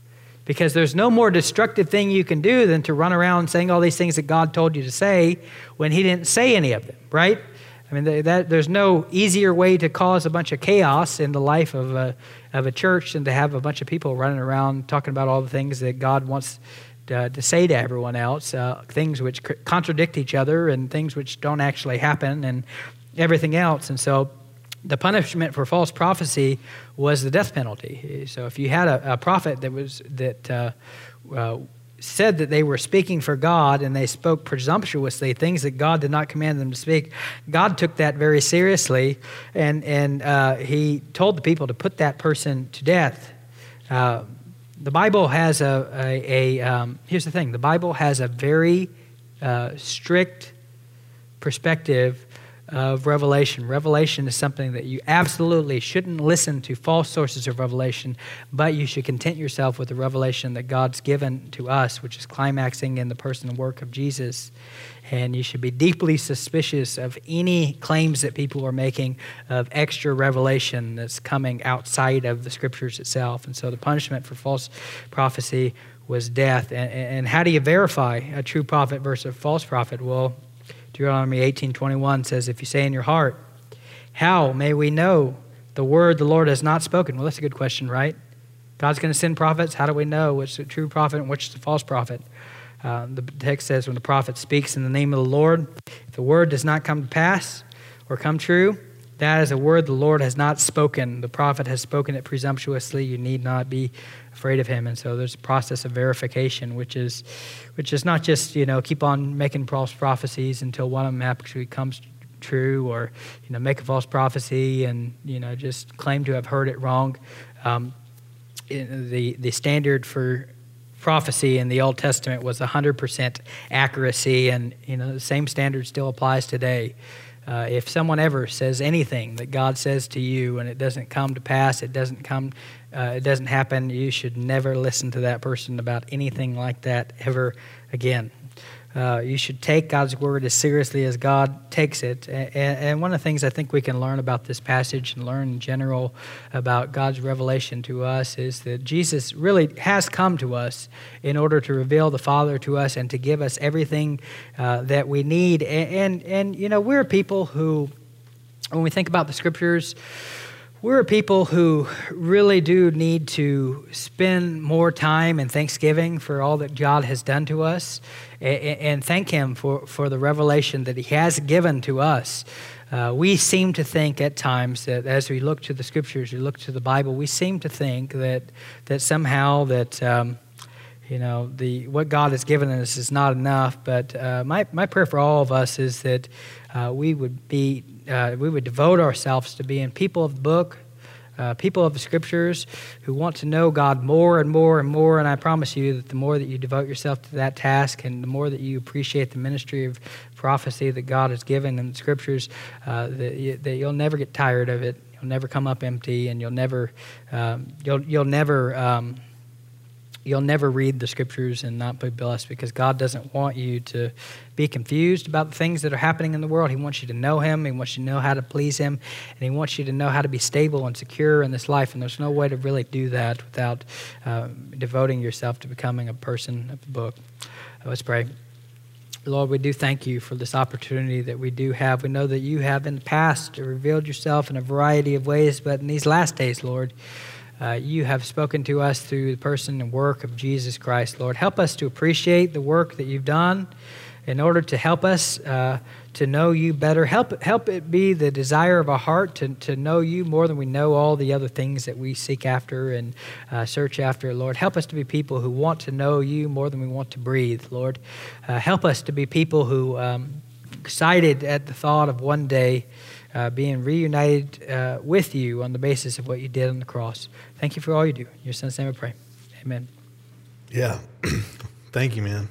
Because there's no more destructive thing you can do than to run around saying all these things that God told you to say when he didn't say any of them, right? I mean, that, there's no easier way to cause a bunch of chaos in the life of a, of a church than to have a bunch of people running around talking about all the things that God wants to, to say to everyone else, uh, things which contradict each other and things which don't actually happen and everything else. And so the punishment for false prophecy was the death penalty. So if you had a, a prophet that was that uh, uh, said that they were speaking for God and they spoke presumptuously things that God did not command them to speak, God took that very seriously, and and uh, he told the people to put that person to death. Uh, the Bible has a a, a um, here's the thing: the Bible has a very uh, strict perspective of revelation. Revelation is something that you absolutely shouldn't listen to false sources of revelation, but you should content yourself with the revelation that God's given to us, which is climaxing in the person and work of Jesus. And you should be deeply suspicious of any claims that people are making of extra revelation that's coming outside of the scriptures itself. And so the punishment for false prophecy was death. And, and how do you verify a true prophet versus a false prophet? Well, Deuteronomy eighteen twenty-one says, if you say in your heart, how may we know the word the Lord has not spoken? Well, that's a good question, right? God's going to send prophets. How do we know which is a true prophet and which is a false prophet? Uh, the text says when the prophet speaks in the name of the Lord, if the word does not come to pass or come true, that is a word the Lord has not spoken. The prophet has spoken it presumptuously. You need not be afraid of him. And so there's a process of verification, which is which is not just, you know, keep on making false prophecies until one of them actually comes true, or, you know, make a false prophecy and, you know, just claim to have heard it wrong. Um, the, the standard for prophecy in the Old Testament was one hundred percent accuracy, and, you know, the same standard still applies today. Uh, if someone ever says anything that God says to you and it doesn't come to pass, it doesn't come, uh, it doesn't happen, you should never listen to that person about anything like that ever again. Uh, you should take God's word as seriously as God takes it. And, and one of the things I think we can learn about this passage and learn in general about God's revelation to us is that Jesus really has come to us in order to reveal the Father to us and to give us everything uh, that we need. And, and, and, you know, we're people who, when we think about the scriptures, we're people who really do need to spend more time in thanksgiving for all that God has done to us, and, and thank Him for, for the revelation that He has given to us. Uh, we seem to think at times that as we look to the Scriptures, we look to the Bible, we seem to think that that somehow that um, you know the what God has given us is not enough. But uh, my my prayer for all of us is that uh, we would be. Uh, we would devote ourselves to being people of the book, uh, people of the scriptures who want to know God more and more and more. And I promise you that the more that you devote yourself to that task and the more that you appreciate the ministry of prophecy that God has given in the scriptures, uh, that, you, that you'll never get tired of it. You'll never come up empty, and you'll never, um, you'll you'll never. Um, You'll never read the scriptures and not be blessed, because God doesn't want you to be confused about the things that are happening in the world. He wants you to know Him. He wants you to know how to please Him. And He wants you to know how to be stable and secure in this life. And there's no way to really do that without uh, devoting yourself to becoming a person of the book. Let's pray. Lord, we do thank You for this opportunity that we do have. We know that You have in the past revealed Yourself in a variety of ways, but in these last days, Lord, Uh, You have spoken to us through the person and work of Jesus Christ, Lord. Help us to appreciate the work that You've done in order to help us uh, to know You better. Help help it be the desire of our heart to, to know You more than we know all the other things that we seek after and uh, search after, Lord. Help us to be people who want to know You more than we want to breathe, Lord. Uh, help us to be people who um, excited at the thought of one day Uh, being reunited uh, with You on the basis of what You did on the cross. Thank You for all You do. In Your Son's name I pray. Amen. Yeah. Thank you, man.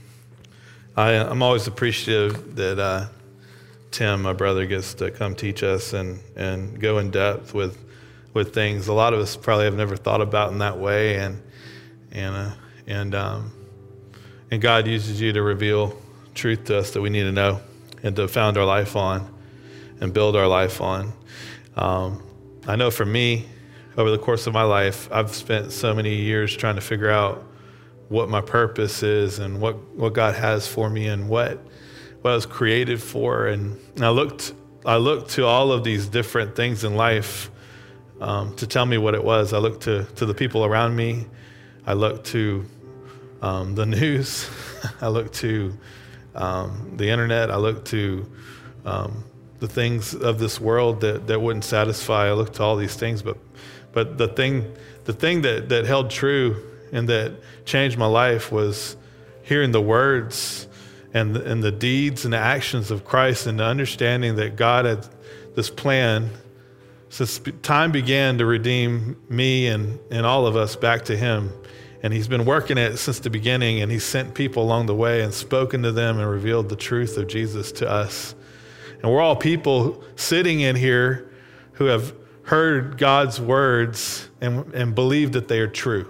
I, I'm always appreciative that uh, Tim, my brother, gets to come teach us and, and go in depth with with things a lot of us probably have never thought about in that way. And and uh, and um, and God uses you to reveal truth to us that we need to know and to found our life on and build our life on. Um, I know for me, over the course of my life, I've spent so many years trying to figure out what my purpose is and what, what God has for me and what, what I was created for. And I looked, I looked to all of these different things in life um, to tell me what it was. I looked to, to the people around me. I looked to um, the news. I looked to um, the internet. I looked to um, the things of this world that, that wouldn't satisfy. I looked to all these things, but but the thing the thing that, that held true and that changed my life was hearing the words and the, and the deeds and the actions of Christ, and the understanding that God had this plan since time began to redeem me and, and all of us back to him. And he's been working it since the beginning, and he's sent people along the way and spoken to them and revealed the truth of Jesus to us. And we're all people sitting in here who have heard God's words and, and believed that they are true.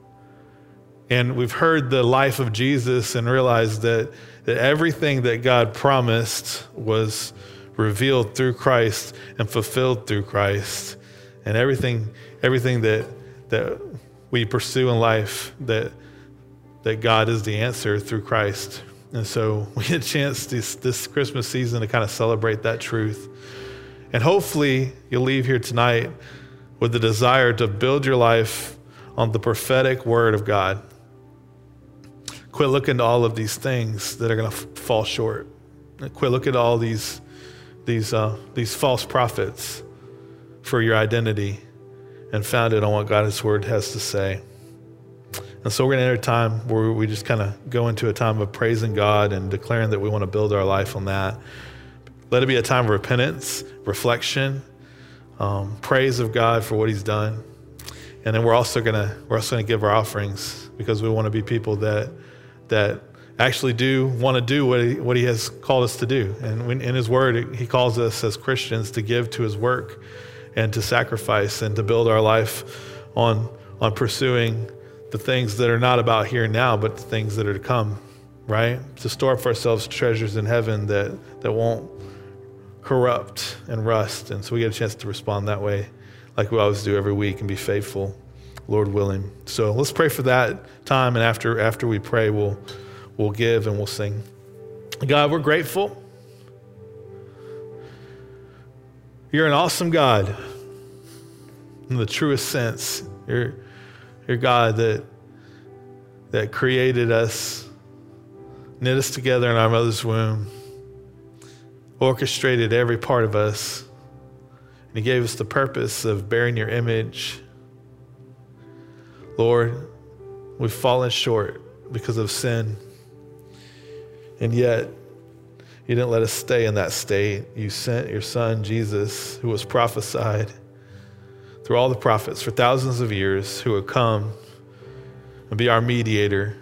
And we've heard the life of Jesus and realized that, that everything that God promised was revealed through Christ and fulfilled through Christ. And everything, everything that, that we pursue in life, that, that God is the answer through Christ. And so we get a chance this, this Christmas season to kind of celebrate that truth. And hopefully you'll leave here tonight with the desire to build your life on the prophetic word of God. Quit looking to all of these things that are going to f- fall short. Quit looking at all these, these, uh, these false prophets for your identity, and found it on what God's word has to say. And so we're going to enter a time where we just kind of go into a time of praising God and declaring that we want to build our life on that. Let it be a time of repentance, reflection, um, praise of God for what he's done. And then we're also going to we're also going to give our offerings, because we want to be people that that actually do want to do what he, what he has called us to do. And when, in his word, he calls us as Christians to give to his work and to sacrifice and to build our life on on pursuing the things that are not about here and now, but the things that are to come, right? To store up for ourselves treasures in heaven that, that won't corrupt and rust. And so we get a chance to respond that way, like we always do every week, and be faithful, Lord willing. So let's pray for that time, and after after we pray, we'll we'll give and we'll sing. God, we're grateful. You're an awesome God in the truest sense. You're, you're God that, that created us, knit us together in our mother's womb, orchestrated every part of us, and he gave us the purpose of bearing your image. Lord, we've fallen short because of sin, and yet you didn't let us stay in that state. You sent your son, Jesus, who was prophesied through all the prophets for thousands of years, who would come and be our mediator.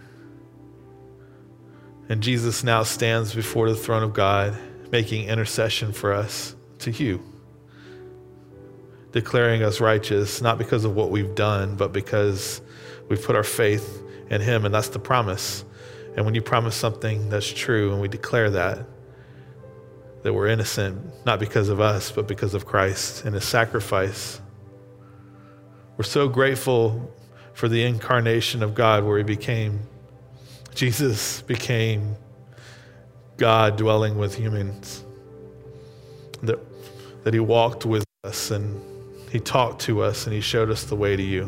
And Jesus now stands before the throne of God, making intercession for us to you, declaring us righteous, not because of what we've done, but because we've put our faith in him, and that's the promise. And when you promise something that's true, and we declare that, that we're innocent, not because of us, but because of Christ and his sacrifice. We're so grateful for the incarnation of God, where he became, Jesus became God dwelling with humans, that, that he walked with us and he talked to us and he showed us the way to you.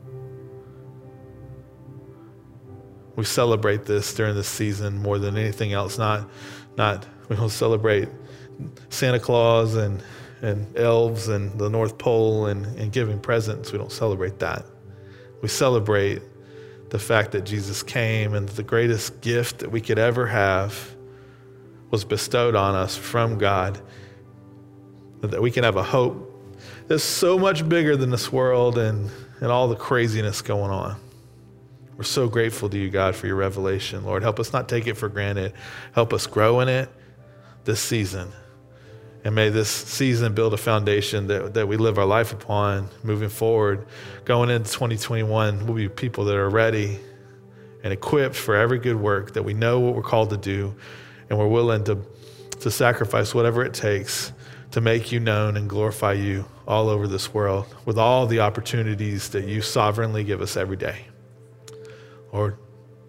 We celebrate this during this season more than anything else. Not, not we don't celebrate Santa Claus and, and elves and the North Pole and, and giving presents. We don't celebrate that. We celebrate the fact that Jesus came, and the greatest gift that we could ever have was bestowed on us from God, that we can have a hope that's so much bigger than this world and, and all the craziness going on. We're so grateful to you, God, for your revelation. Lord, help us not take it for granted. Help us grow in it this season. And may this season build a foundation that, that we live our life upon moving forward. Going into twenty twenty-one, we'll be people that are ready and equipped for every good work, that we know what we're called to do, and we're willing to, to sacrifice whatever it takes to make you known and glorify you all over this world with all the opportunities that you sovereignly give us every day. Lord,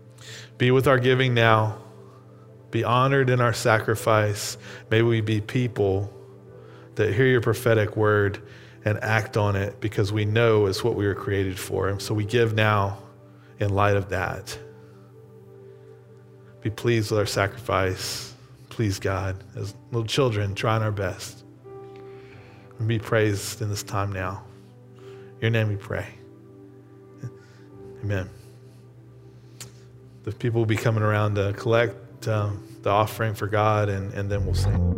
Be with our giving now. Be honored in our sacrifice. May we be people that hear your prophetic word and act on it because we know it's what we were created for. And so we give now in light of that. Be pleased with our sacrifice. Please, God, as little children, trying our best. And be praised in this time now. In your name we pray. Amen. The people will be coming around to collect um, the offering for God, and, and then we'll sing.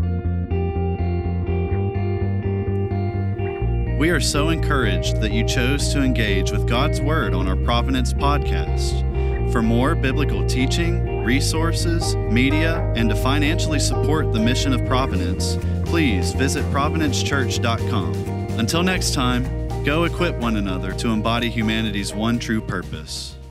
We are so encouraged that you chose to engage with God's Word on our Providence podcast. For more biblical teaching, resources, media, and to financially support the mission of Providence, please visit providence church dot com. Until next time, go equip one another to embody humanity's one true purpose.